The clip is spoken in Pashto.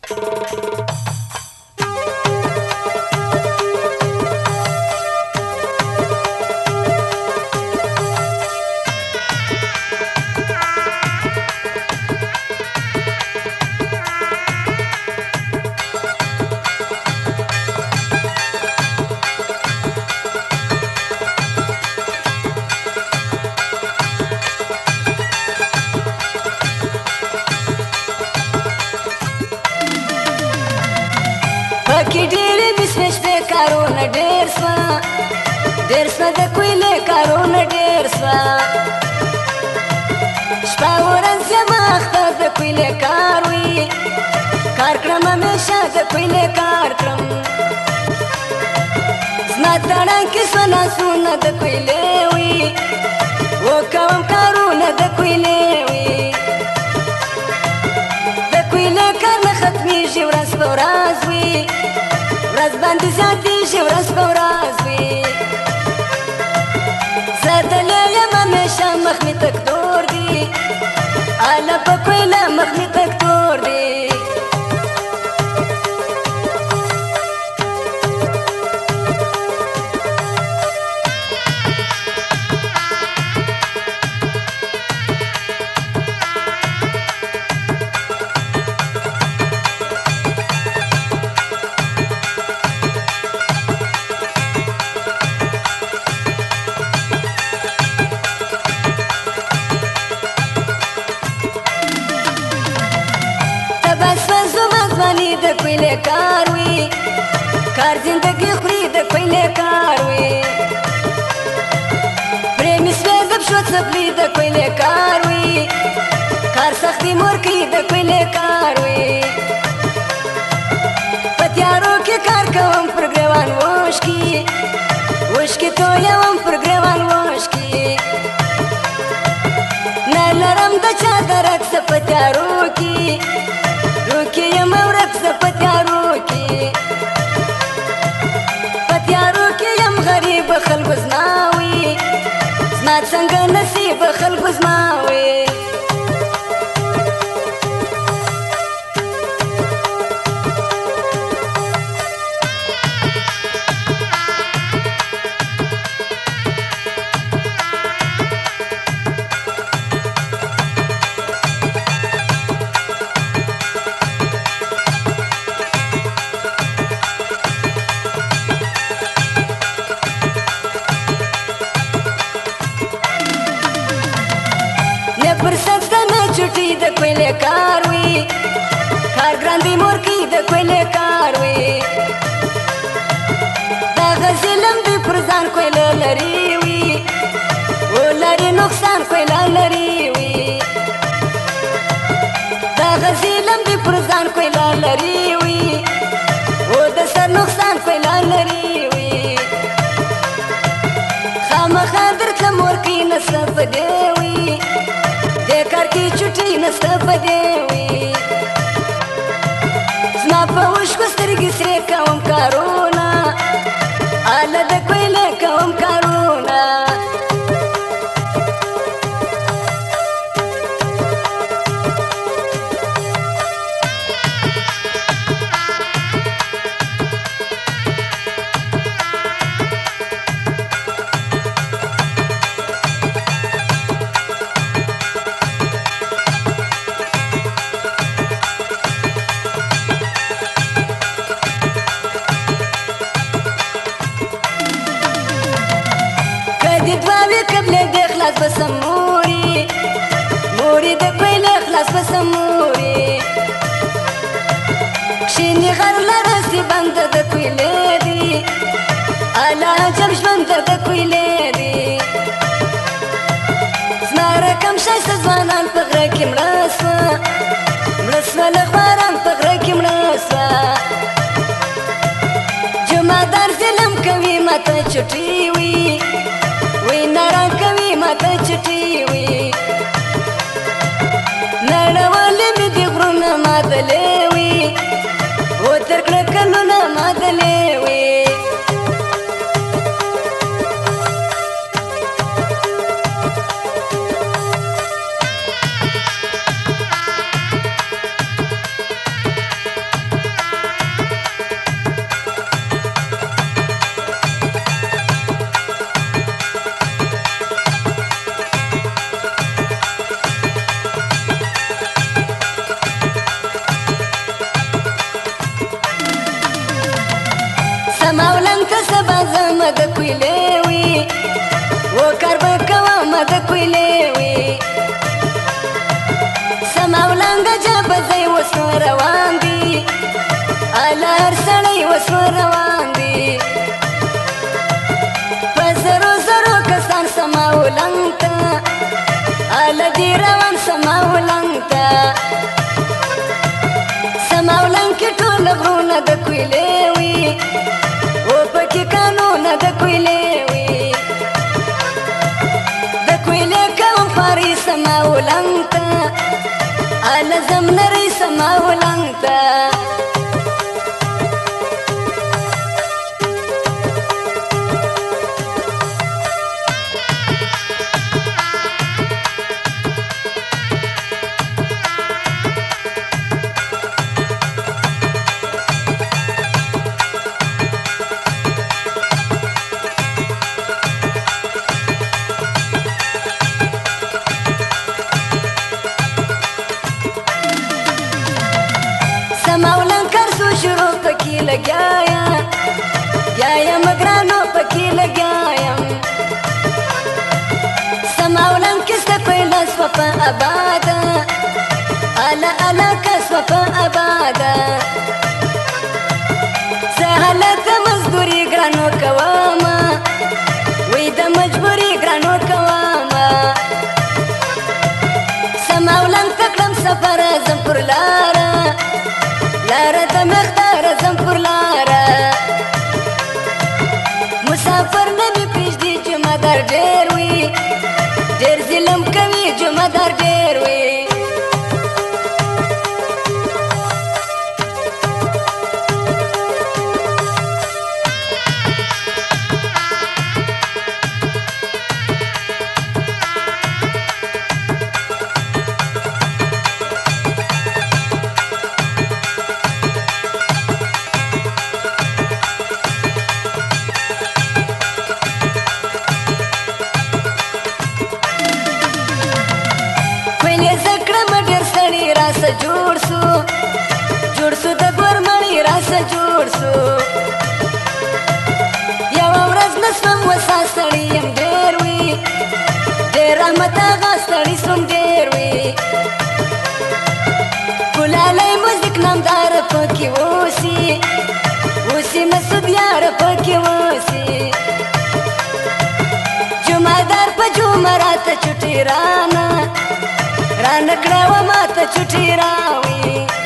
پکې ډېرې بسمې شپې کارونه ډېر سوه د کویلې کارونه ډېر سوه شپه ورځ زما اخته د کویلې کار وي کار کړم همیشه د کویلې کار کړم زما تڼاکې سوه لاسونه د کویلې وي وکوم کارونه د کویلې وي د کویلې کار نه ختمېږي ورځ په ورځ وي ورځ باندې زیاتېږي ورځ په ورځ وي زه دلې یم همیشه مخ مې تک تور دي اله په کویله مخ مې تک تور دي د کویلې کار وي کار زندګي خوري د کویلې کار وي پرې مې سوې د پښو څپلي د کویلې کار وي کار سختي مور کوي د کویلې کار وي په تیارو کې کار کوم پر ګریوان وشکي تویوم پر ګریوان وشکي نه لرم د چا درک څه په تیارو کې روکی یم ورک زه په تیارو کې په تیارو کې یم غریب خلکو زما وي زما څنګه نصیب خلکو زما وي چټي د کویلې کار وي کار ګران دی مور کوي د کویلې کار وي دغه ظلم دی پر ځان کویله لري وي ولري نقصان کویله لري وي دغه ظلم دی پر ځان کویله لري وي و د سر نقصان کویله لري وي خامخا درته مور کوي نصب دی وي د کار کې چټي نسته په دې وي زما په اوښکو سترګې سرې کوم کارونه اله د کویلې کوم کارونه خلاص بسم موري د کویلې خلاص بسم موري کښینې غر لرسي بنده د کویلې دي اله جم ژوند د کویلې دي زما رقم ښایسته ځوانان په غره کې مړه سوه له خواران په غره کې مړه سوه جمعدار ظلم کوي ماته چټي وي وی ناران کوي ماته چټي وي نړولې مې دي غرونه ماتلې وي و تر کړه کلونه ماتلې وي روان دي اله هر سړی وس روان دي په زرو زرو کسان سماولنګ ته اله دي روان سماولنګ ته سماولنګ کې ټول غرونه د کویلې وي او پکې کانونه د کویلې وي د کویلې کوم پاري سماولنګ ته اله زمنري سماولنګ ته سماولنګ کرسو شروع پکې لګیا یم ګرانو پکې لګیا یم سماولنګ کې ستا کویله سوه په اباده اله اله که سوه په اباده زه هلته مزدوري ګرانو کومه وی د مجبوري ګرانو کومه سماولنګ ته کړم سفر ځم پر لاره لاره د مختار ځم پر لاره مسافر نه مې پرېږدي جمعدار ډېر وي ډېر ظلم کوي جمعدار ډېر وي راسه جوړ سو د ګورمړي راسه جوړ سو یوه ورځ نه سوم وسا ستړی یم ډېر وي ډېر رحمت هغه ستړي سوم ډېر وي ګلالی موزیک نامداره پکې اوسي اوسي مسعود یاره پکې اوسي جمعدار په جمعه راته چوټې رانه کړه و ماته چوټې راوي